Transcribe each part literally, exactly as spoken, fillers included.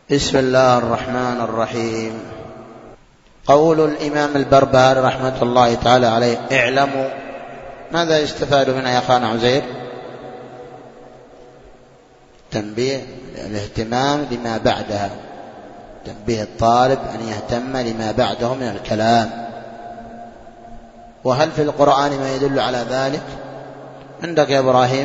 بسم الله الرحمن الرحيم. قول الإمام البربهاري رحمة الله تعالى عليه: اعلموا. ماذا يستفاد منها يا أخانا عزير؟ تنبيه الاهتمام لما بعدها، تنبيه الطالب أن يهتم لما بعده من الكلام. وهل في القرآن ما يدل على ذلك؟ عندك يا إبراهيم؟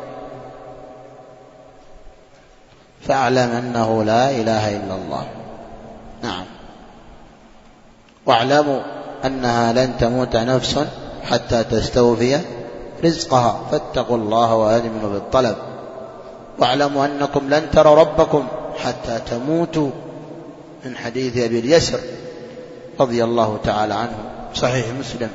فاعلم أنه لا إله إلا الله. نعم. واعلموا أنها لن تموت نفس حتى تستوفي رزقها فاتقوا الله وأجملوا بالطلب. واعلموا أنكم لن تروا ربكم حتى تموتوا، من حديث أبي اليسر رضي الله تعالى عنه صحيح مسلم.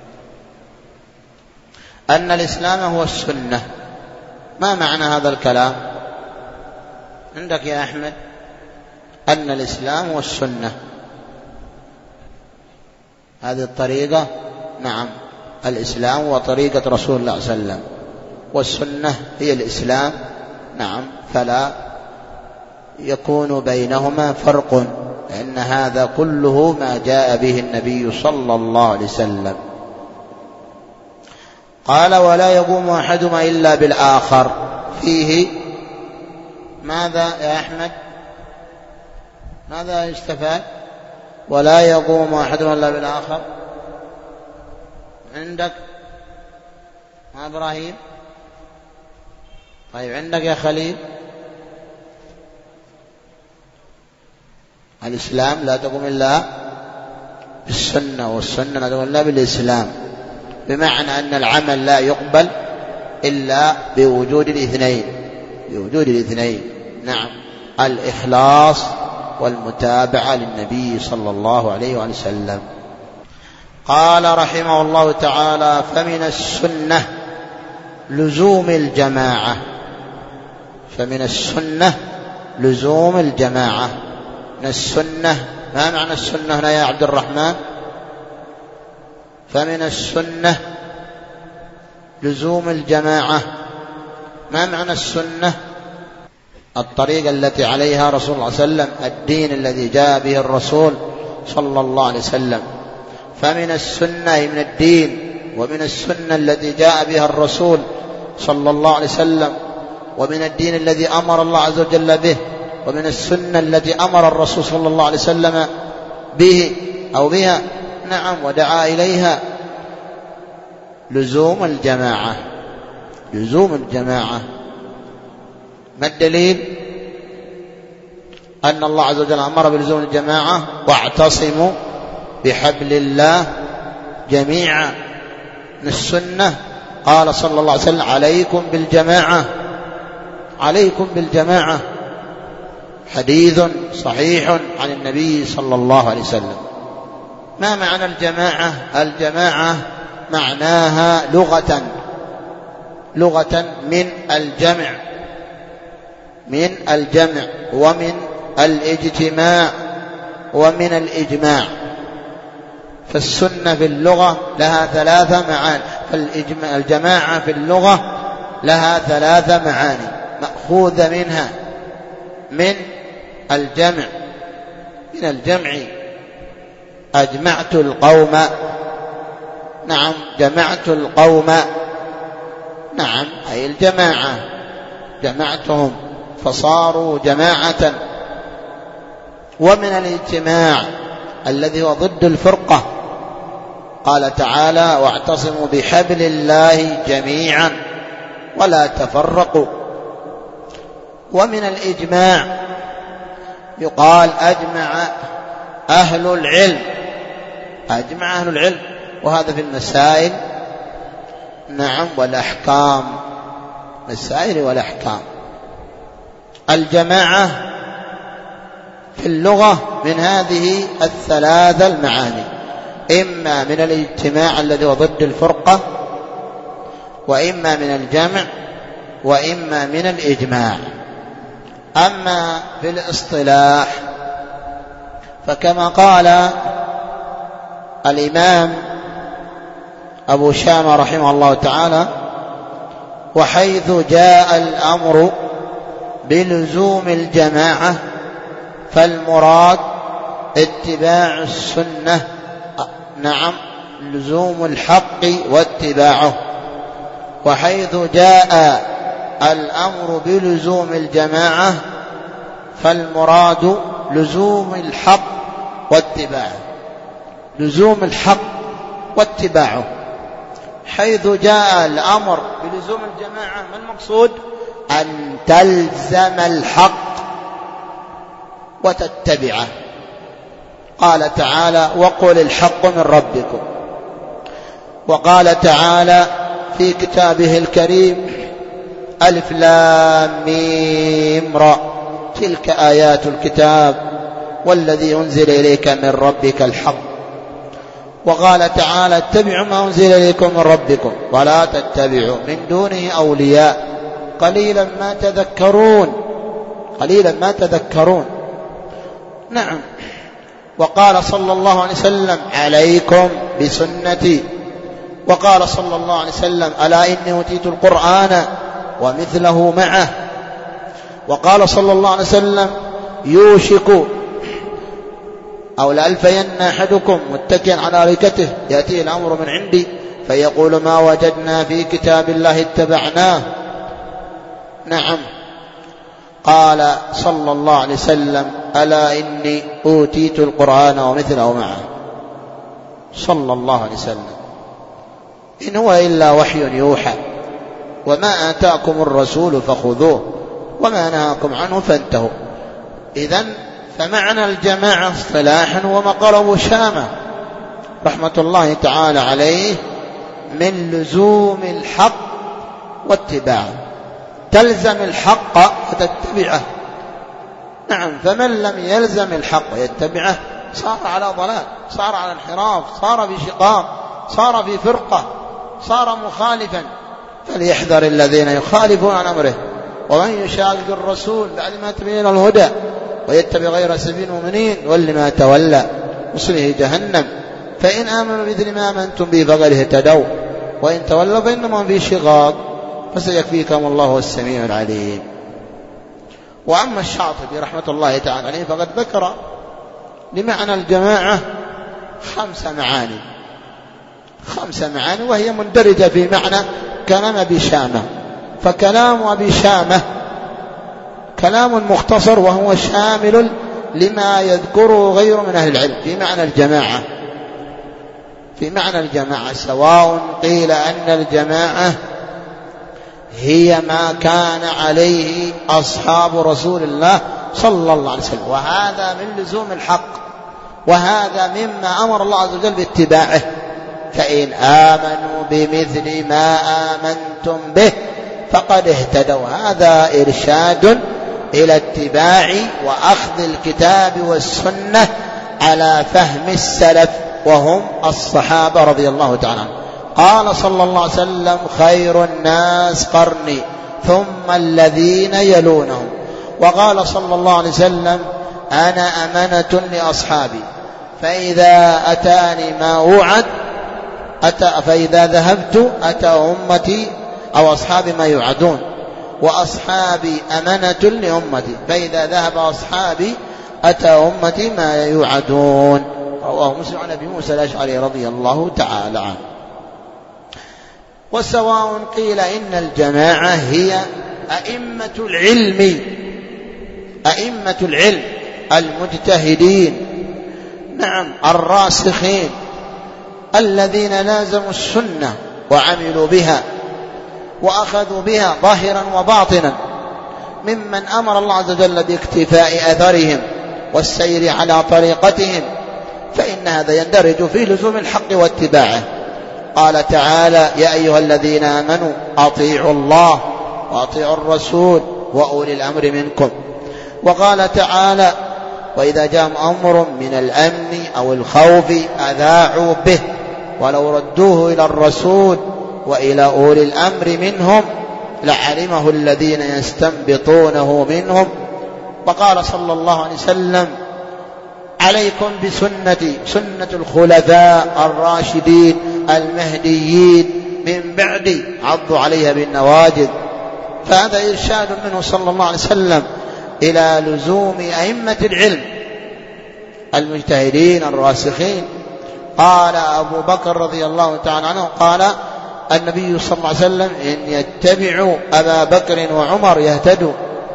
أن الإسلام هو السنة. ما معنى هذا الكلام؟ عندك يا أحمد؟ أن الإسلام هو السنة، هذه الطريقة. نعم، الإسلام هو طريقة رسول الله صلى الله عليه وسلم، والسنة هي الإسلام. نعم، فلا يكون بينهما فرق، لأن هذا كله ما جاء به النبي صلى الله عليه وسلم. قال: ولا يقوم أحدهما إلا بالآخر. فيه ماذا يا أحمد؟ ماذا يستفاد؟ ولا يقوم أحدهما إلا بالآخر. عندك ما إبراهيم؟ طيب عندك يا خليل؟ الإسلام لا تقوم إلا بالسنة، والسنة لا تقوم إلا بالإسلام، بمعنى أن العمل لا يقبل إلا بوجود الاثنين، بوجود الاثنين. نعم، الإخلاص والمتابعة للنبي صلى الله عليه وسلم. قال رحمه الله تعالى: فمن السنة لزوم الجماعة. فمن السنة لزوم الجماعة. من السنة، ما معنى السنة هنا يا عبد الرحمن؟ فمن السنة لزوم الجماعة. ما معنى السنة؟ الطريقة التي عليها رسول الله صلى الله عليه وسلم، الدين الذي جاء به الرسول صلى الله عليه وسلم. فمن السنة من الدين، ومن السنة التي جاء بها الرسول صلى الله عليه وسلم، ومن الدين الذي أمر الله عز وجل به، ومن السنة التي أمر الرسول صلى الله عليه وسلم به أو بها. نعم، ودعا إليها. لزوم الجماعة، لزوم الجماعة. ما الدليل؟ أن الله عز وجل أمر بلزوم الجماعة: واعتصموا بحبل الله جميعا. من السنة قال صلى الله عليه وسلم: عليكم بالجماعة، عليكم بالجماعة. حديث صحيح عن النبي صلى الله عليه وسلم. ما معنى الجماعة؟ الجماعة معناها لغة، لغة من الجمع، من الجمع، ومن الاجتماع، ومن الإجماع. فالسنة في اللغة لها ثلاثة معاني. فالجماعة في اللغة لها ثلاثة معاني مأخوذة منها من الجمع، من الجمع. أجمعت القوم. نعم، جمعت القوم. نعم، أي الجماعة، جمعتهم فصاروا جماعة. ومن الاجتماع الذي هو ضد الفرقة، قال تعالى: واعتصموا بحبل الله جميعا ولا تفرقوا. ومن الإجماع يقال أجمع أهل العلم، أجمع أهل العلم، وهذا في المسائل. نعم، والأحكام، مسائل والأحكام. الجماعة في اللغة من هذه الثلاثة المعاني: إما من الاجتماع الذي هو ضد الفرقة، وإما من الجمع، وإما من الإجماع. أما في الاصطلاح فكما قال الإمام أبو شامة رحمه الله تعالى: وحيث جاء الأمر بلزوم الجماعة فالمراد اتباع السنة، نعم، لزوم الحق واتباعه. وحيث جاء الأمر بلزوم الجماعة فالمراد لزوم الحق واتباعه، لزوم الحق واتباعه. حيث جاء الأمر بلزوم الجماعة ما المقصود؟ أن تلزم الحق وتتبعه. قال تعالى: وقل الحق من ربكم. وقال تعالى في كتابه الكريم: ألف لام ميم را تلك آيات الكتاب والذي أنزل إليك من ربك الحق. وقال تعالى: اتبعوا ما أنزل إليكم من ربكم ولا تتبعوا من دونه أولياء قليلا ما تذكرون، قليلا ما تذكرون. نعم. وقال صلى الله عليه وسلم: عليكم بسنتي. وقال صلى الله عليه وسلم: ألا إني أوتيت القرآن ومثله معه. وقال صلى الله عليه وسلم: يوشك أو لألفين أحدكم متكئا على أريكته يأتيه الأمر من عندي فيقول: ما وجدنا في كتاب الله اتبعناه. نعم. قال صلى الله عليه وسلم: ألا إني أوتيت القرآن ومثله معه، صلى الله عليه وسلم. إن هو إلا وحي يوحى، وما آتاكم الرسول فخذوه وما نهاكم عنه فانتهوا. إذن فمعنى الجماعة اصطلاحا ومقرب شامة رحمة الله تعالى عليه من لزوم الحق واتباعه، تلزم الحق وتتبعه. نعم. فمن لم يلزم الحق ويتبعه صار على ضلال، صار على انحراف، صار في شقاق، صار في فرقة، صار مخالفا. فليحذر الذين يخالفون عن أمره ومن يشاقق الرسول بعد ما تبين الهدى ويتبع غير سبيل المؤمنين يولي ما تولى نصله جهنم. فإن آمنوا بمثل ما آمنتم به فقد اهتدوا وإن تولوا فإنما هم في شقاق فسيكفيكم الله السميع العليم. وأما الشاطبي رحمة الله تعالى عليه فقد ذكر لمعنى الجماعة خمس معاني، خمس معاني وهي مندرجة في معنى كلام أبي شامة. فكلام أبي شامة كلام مختصر وهو شامل لما يذكره غير من أهل العلم في معنى الجماعة. في معنى الجماعة سواء قيل أن الجماعة هي ما كان عليه أصحاب رسول الله صلى الله عليه وسلم، وهذا من لزوم الحق، وهذا مما أمر الله عز وجل باتباعه. فإن آمنوا بمثل ما آمنتم به فقد اهتدوا. هذا إرشاد إلى اتباع وأخذ الكتاب والسنة على فهم السلف وهم الصحابة رضي الله تعالى عنهم. قال صلى الله عليه وسلم: خير الناس قرني ثم الذين يلونهم. وقال صلى الله عليه وسلم: أنا أمنة لأصحابي فإذا أتاني ما وعد أتى فإذا ذهبت أتى أمتي أو أصحابي ما يوعدون، وأصحابي أمنة لأمتي فإذا ذهب أصحابي أتى أمتي ما يوعدون. رواه مسلم عن أبي موسى الأشعري رضي الله تعالى عنه. وسواء قيل إن الجماعة هي أئمة العلم، أئمة العلم المجتهدين، نعم، الراسخين الذين لازموا السنة وعملوا بها وأخذوا بها ظاهرا وباطنا، ممن أمر الله عز وجل باكتفاء أثرهم والسير على طريقتهم، فإن هذا يندرج في لزوم الحق واتباعه. قال تعالى: يا أيها الذين آمنوا أطيعوا الله وأطيعوا الرسول وأولي الأمر منكم. وقال تعالى: وإذا جاء أمر من الأمن أو الخوف أذاعوا به ولو ردوه إلى الرسول وإلى أولي الأمر منهم لعلمه الذين يستنبطونه منهم. وقال صلى الله عليه وسلم: عليكم بسنتي سنة الخلفاء الراشدين المهديين من بعدي عضوا عليها بالنواجذ. فهذا إرشاد منه صلى الله عليه وسلم إلى لزوم أئمة العلم المجتهدين الراسخين. قال أبو بكر رضي الله تعالى عنه قال النبي صلى الله عليه وسلم إن يتبعوا أبا بكر وعمر يهتدوا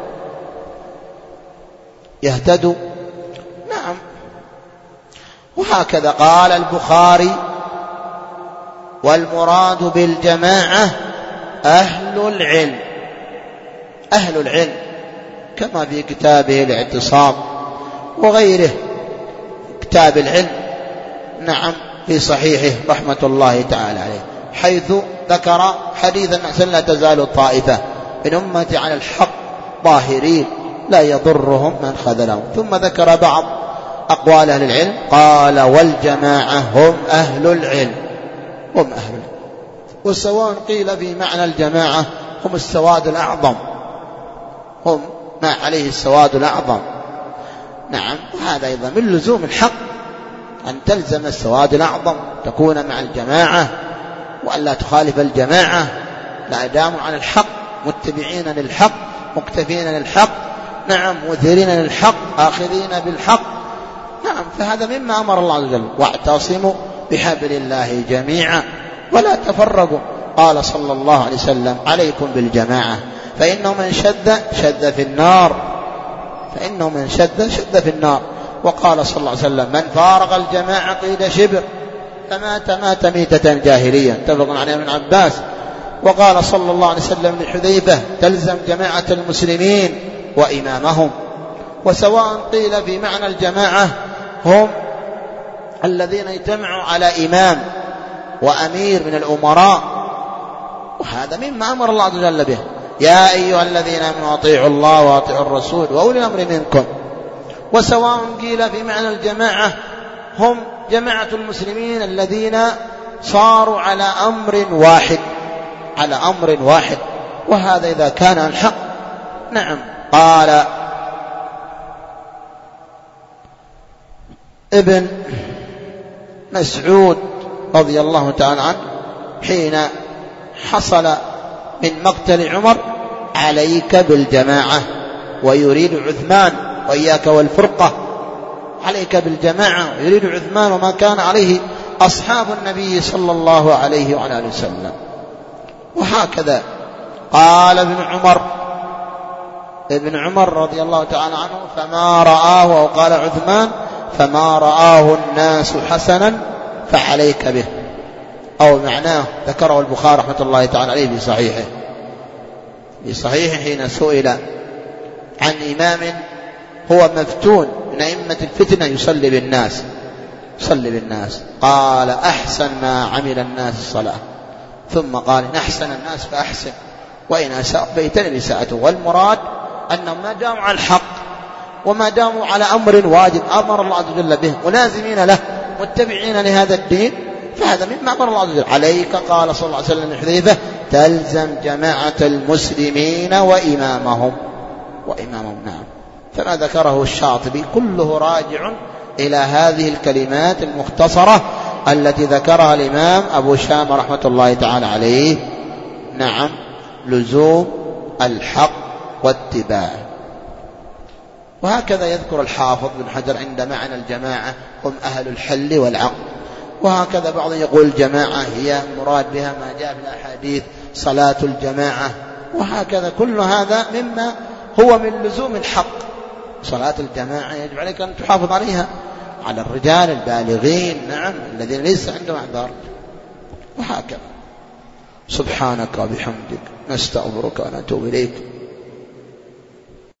يهتدوا نعم. وهكذا قال البخاري والمراد بالجماعة أهل العلم أهل العلم كما في كتابه الاعتصام وغيره كتاب العلم نعم في صحيحه رحمة الله تعالى عليه، حيث ذكر حديثا لا تزال طائفة من أمتي على الحق ظاهرين لا يضرهم من خذلهم. ثم ذكر بعض أقوال أهل العلم قال والجماعة هم أهل العلم هم أهل العلم. وسواء قيل في معنى الجماعة هم السواد الأعظم هم ما عليه السواد الأعظم نعم. وهذا أيضا من لزوم الحق أن تلزم السواد الأعظم تكون مع الجماعة وأن لا تخالف الجماعة لا داموا على الحق متبعين للحق مكتفين للحق نعم مثيرين للحق آخذين بالحق نعم. فهذا مما أمر الله عز وجل واعتصموا بحبل الله جميعا ولا تفرقوا. قال صلى الله عليه وسلم عليكم بالجماعة فإنه من شد شد في النار فإنه من شد شد في النار. وقال صلى الله عليه وسلم من فارق الجماعة قيد شبر فمات مات ميتة جاهلية اتفق عليه ابن عباس. وقال صلى الله عليه وسلم لحذيفة تلزم جماعة المسلمين وإمامهم. وسواء قيل في معنى الجماعة هم الذين اجتمعوا على إمام وأمير من الأمراء وهذا مما أمر الله عز وجل به يا أيها الذين آمنوا أطيعوا الله وأطيعوا الرسول وأولي الأمر منكم. وسواء قيل في معنى الجماعة هم جماعة المسلمين الذين صاروا على أمر واحد على أمر واحد وهذا إذا كان الحق نعم. قال ابن مسعود رضي الله تعالى عنه حين حصل من مقتل عمر عليك بالجماعة ويريد عثمان وإياك والفرقة عليك بالجماعة ويريد عثمان وما كان عليه أصحاب النبي صلى الله عليه وعلى آله وسلم. وهكذا قال ابن عمر ابن عمر رضي الله تعالى عنه فما رآه وقال عثمان فما رآه الناس حسنا فعليك به أو معناه ذكره البخاري رحمة الله تعالى عليه في صحيحه في صحيحه حين سئل عن إمام هو مفتون من أئمة الفتنة يصلي بالناس يصلي بالناس قال أحسن ما عمل الناس الصلاة ثم قال إن أحسن الناس فأحسن وإن أساء فاجتنب إساءته. والمراد أنهم ما داموا على الحق وما داموا على أمر واجب أمر الله عز وجل به ملازمين له متبعين لهذا الدين فهذا مما أمر الله عز وجل. عليك قال صلى الله عليه وسلم لحذيفة تلزم جماعة المسلمين وإمامهم وإمامهم نعم. فما ذكره الشاطبي كله راجع إلى هذه الكلمات المختصرة التي ذكرها الإمام أبو شام رحمة الله تعالى عليه نعم لزوم الحق واتباعه. وهكذا يذكر الحافظ بن حجر عند معنى الجماعة هم أهل الحل والعقد. وهكذا بعض يقول الجماعة هي مراد بها ما جاء في الأحاديث صلاة الجماعة. وهكذا كل هذا مما هو من لزوم الحق. صلاة الجماعة يجب عليك أن تحافظ عليها على الرجال البالغين نعم الذين ليس عندهم أعذار. وهكذا سبحانك وبحمدك نستغفرك ونتوب إليك.